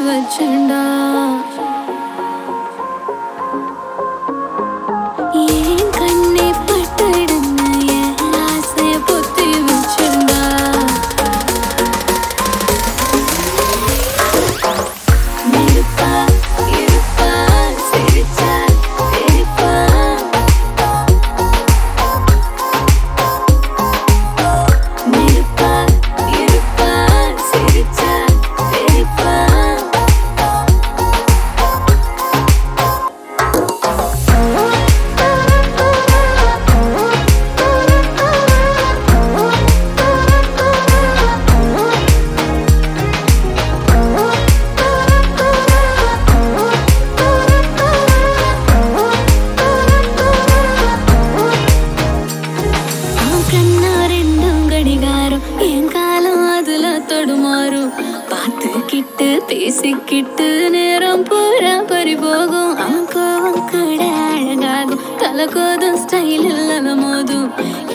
வச்சுண்டா ஏன் கண்ணே பட்டுடுன்னு என் ஆசைய பொத்தி வச்சுண்டா நெருப்பா இருப்பா சிரிச்சா சிரிப்பா நெருப்பா இருப்பா சிரிச்சா சிரிப்பா கண்ணா ரெண்டும் கடிகாரம் என் காலம் அதுல தொடுமாறும் பார்த்துக்கிட்டு பேசிக்கிட்டு நேரம் பூரா பறிபோகும் அவன் கோவம் கூட அழகாகும் தலை கோதும் ஸ்டைல் இல்லாத மோதும்